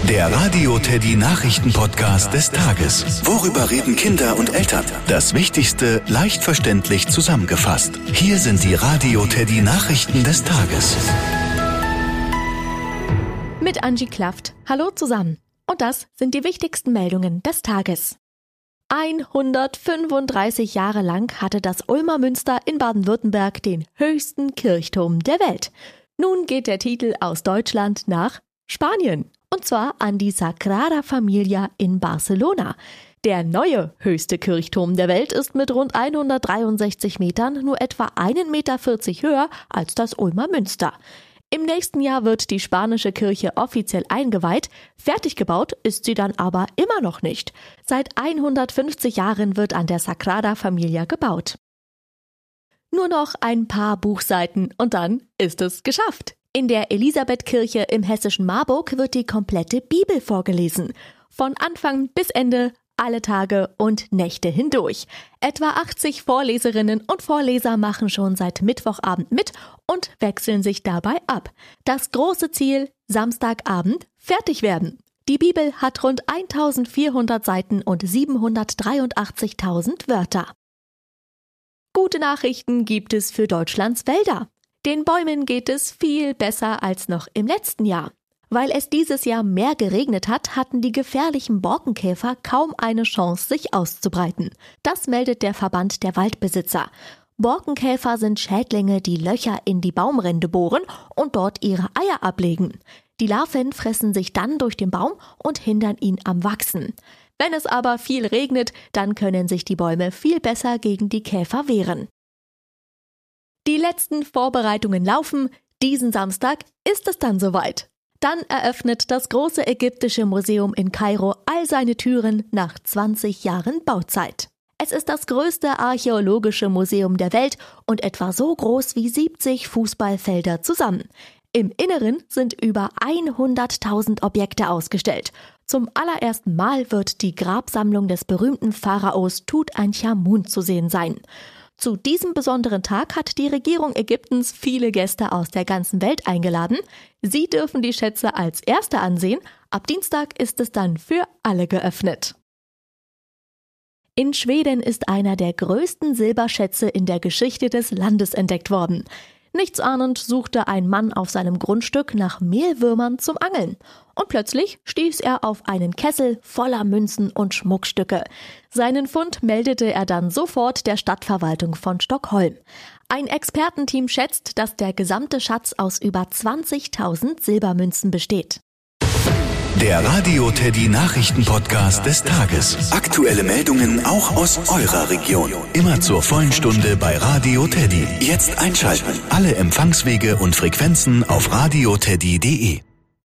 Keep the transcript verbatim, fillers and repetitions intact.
Der Radio Teddy Nachrichten-Podcast des Tages. Worüber reden Kinder und Eltern? Das Wichtigste leicht verständlich zusammengefasst. Hier sind die Radio Teddy Nachrichten des Tages. Mit Angie Klafft. Hallo zusammen. Und das sind die wichtigsten Meldungen des Tages. hundertfünfunddreißig Jahre lang hatte das Ulmer Münster in Baden-Württemberg den höchsten Kirchturm der Welt. Nun geht der Titel aus Deutschland nach Spanien. Und zwar an die Sagrada Familia in Barcelona. Der neue höchste Kirchturm der Welt ist mit rund hundertdreiundsechzig Metern nur etwa einen Meter vierzig höher als das Ulmer Münster. Im nächsten Jahr wird die spanische Kirche offiziell eingeweiht. Fertig gebaut ist sie dann aber immer noch nicht. Seit hundertfünfzig Jahren wird an der Sagrada Familia gebaut. Nur noch ein paar Buchseiten und dann ist es geschafft. In der Elisabethkirche im hessischen Marburg wird die komplette Bibel vorgelesen. Von Anfang bis Ende, alle Tage und Nächte hindurch. Etwa achtzig Vorleserinnen und Vorleser machen schon seit Mittwochabend mit und wechseln sich dabei ab. Das große Ziel: Samstagabend fertig werden. Die Bibel hat rund eintausendvierhundert Seiten und siebenhundertdreiundachtzigtausend Wörter. Gute Nachrichten gibt es für Deutschlands Wälder. Den Bäumen geht es viel besser als noch im letzten Jahr. Weil es dieses Jahr mehr geregnet hat, hatten die gefährlichen Borkenkäfer kaum eine Chance, sich auszubreiten. Das meldet der Verband der Waldbesitzer. Borkenkäfer sind Schädlinge, die Löcher in die Baumrinde bohren und dort ihre Eier ablegen. Die Larven fressen sich dann durch den Baum und hindern ihn am Wachsen. Wenn es aber viel regnet, dann können sich die Bäume viel besser gegen die Käfer wehren. Die letzten Vorbereitungen laufen. Diesen Samstag ist es dann soweit. Dann eröffnet das große ägyptische Museum in Kairo all seine Türen nach zwanzig Jahren Bauzeit. Es ist das größte archäologische Museum der Welt und etwa so groß wie siebzig Fußballfelder zusammen. Im Inneren sind über hunderttausend Objekte ausgestellt. Zum allerersten Mal wird die Grabsammlung des berühmten Pharaos Tutanchamun zu sehen sein. Zu diesem besonderen Tag hat die Regierung Ägyptens viele Gäste aus der ganzen Welt eingeladen. Sie dürfen die Schätze als Erste ansehen. Ab Dienstag ist es dann für alle geöffnet. In Schweden ist einer der größten Silberschätze in der Geschichte des Landes entdeckt worden. Nichtsahnend suchte ein Mann auf seinem Grundstück nach Mehlwürmern zum Angeln. Und plötzlich stieß er auf einen Kessel voller Münzen und Schmuckstücke. Seinen Fund meldete er dann sofort der Stadtverwaltung von Stockholm. Ein Expertenteam schätzt, dass der gesamte Schatz aus über zwanzigtausend Silbermünzen besteht. Der Radio Teddy Nachrichten-Podcast des Tages. Aktuelle Meldungen auch aus eurer Region. Immer zur vollen Stunde bei Radio Teddy. Jetzt einschalten. Alle Empfangswege und Frequenzen auf radioteddy punkt de.